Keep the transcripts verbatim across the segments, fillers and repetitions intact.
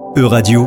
E-Radio,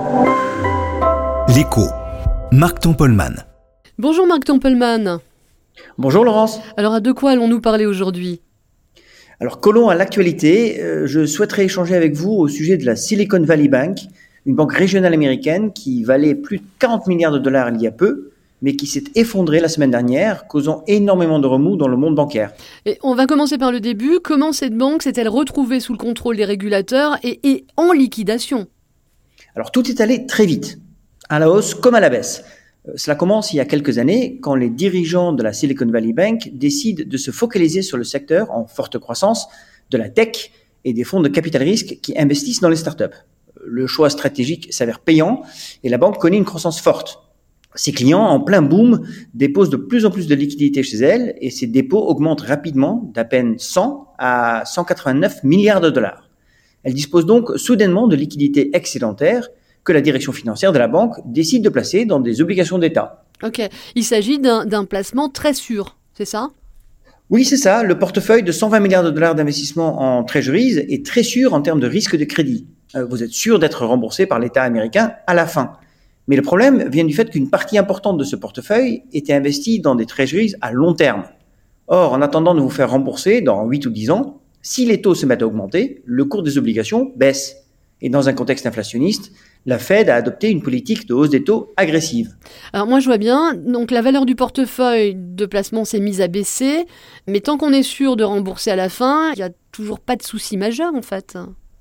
l'écho, Marc Tempelman. Bonjour Marc Tempelman. Bonjour Laurence. Alors, de quoi allons-nous parler aujourd'hui ? Alors, collons à l'actualité, euh, je souhaiterais échanger avec vous au sujet de la Silicon Valley Bank, une banque régionale américaine qui valait plus de quarante milliards de dollars il y a peu, mais qui s'est effondrée la semaine dernière, causant énormément de remous dans le monde bancaire. Et on va commencer par le début. Comment cette banque s'est-elle retrouvée sous le contrôle des régulateurs et, et en liquidation ? Alors, tout est allé très vite, à la hausse comme à la baisse. Euh, cela commence il y a quelques années, quand les dirigeants de la Silicon Valley Bank décident de se focaliser sur le secteur en forte croissance de la tech et des fonds de capital risque qui investissent dans les startups. Le choix stratégique s'avère payant et la banque connaît une croissance forte. Ses clients, en plein boom, déposent de plus en plus de liquidités chez elle et ces dépôts augmentent rapidement d'à peine cent à cent quatre-vingt-neuf milliards de dollars. Elle dispose donc soudainement de liquidités excédentaires que la direction financière de la banque décide de placer dans des obligations d'État. Ok, il s'agit d'un, d'un placement très sûr, c'est ça ? Oui, c'est ça. Le portefeuille de cent vingt milliards de dollars d'investissement en treasuries est très sûr en termes de risque de crédit. Vous êtes sûr d'être remboursé par l'État américain à la fin. Mais le problème vient du fait qu'une partie importante de ce portefeuille était investie dans des treasuries à long terme. Or, en attendant de vous faire rembourser dans huit ou dix ans, si les taux se mettent à augmenter, le cours des obligations baisse. Et dans un contexte inflationniste, la Fed a adopté une politique de hausse des taux agressive. Alors moi je vois bien, donc la valeur du portefeuille de placement s'est mise à baisser, mais tant qu'on est sûr de rembourser à la fin, il n'y a toujours pas de souci majeur en fait.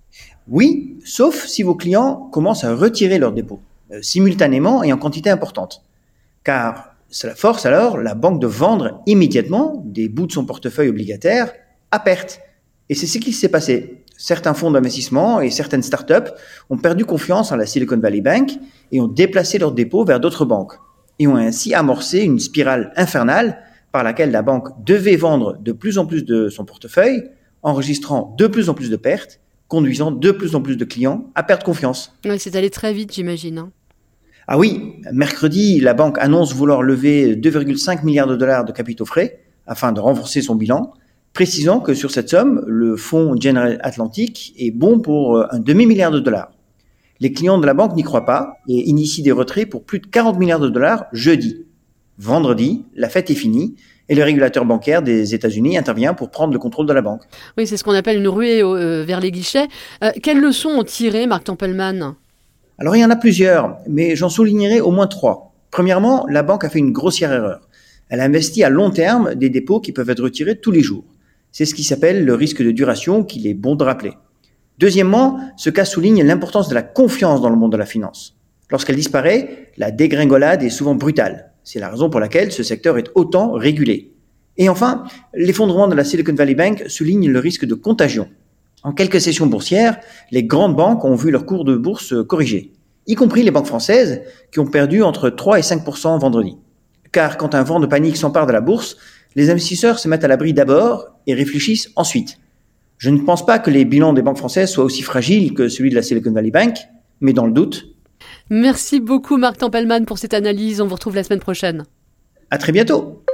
Oui, sauf si vos clients commencent à retirer leurs dépôts, euh, simultanément et en quantité importante. Car cela force alors la banque de vendre immédiatement des bouts de son portefeuille obligataire à perte. Et c'est ce qui s'est passé. Certains fonds d'investissement et certaines startups ont perdu confiance en la Silicon Valley Bank et ont déplacé leurs dépôts vers d'autres banques et ont ainsi amorcé une spirale infernale par laquelle la banque devait vendre de plus en plus de son portefeuille, enregistrant de plus en plus de pertes, conduisant de plus en plus de clients à perdre confiance. Ouais, c'est allé très vite, j'imagine. Hein. Ah oui, mercredi, la banque annonce vouloir lever deux virgule cinq milliards de dollars de capitaux frais afin de renforcer son bilan, précisant que sur cette somme, le fonds General Atlantic est bon pour un demi-milliard de dollars. Les clients de la banque n'y croient pas et initient des retraits pour plus de quarante milliards de dollars jeudi. Vendredi, la fête est finie et le régulateur bancaire des États-Unis intervient pour prendre le contrôle de la banque. Oui, c'est ce qu'on appelle une ruée euh, vers les guichets. Euh, quelles leçons ont tiré Marc Tempelman ? Alors il y en a plusieurs, mais j'en soulignerai au moins trois. Premièrement, la banque a fait une grossière erreur. Elle a investi à long terme des dépôts qui peuvent être retirés tous les jours. C'est ce qui s'appelle le risque de duration qu'il est bon de rappeler. Deuxièmement, ce cas souligne l'importance de la confiance dans le monde de la finance. Lorsqu'elle disparaît, la dégringolade est souvent brutale. C'est la raison pour laquelle ce secteur est autant régulé. Et enfin, l'effondrement de la Silicon Valley Bank souligne le risque de contagion. En quelques sessions boursières, les grandes banques ont vu leur cours de bourse corriger, y compris les banques françaises qui ont perdu entre trois et cinq pour cent vendredi. Car quand un vent de panique s'empare de la bourse, les investisseurs se mettent à l'abri d'abord et réfléchissent ensuite. Je ne pense pas que les bilans des banques françaises soient aussi fragiles que celui de la Silicon Valley Bank, mais dans le doute. Merci beaucoup Marc Tempelman pour cette analyse. On vous retrouve la semaine prochaine. À très bientôt.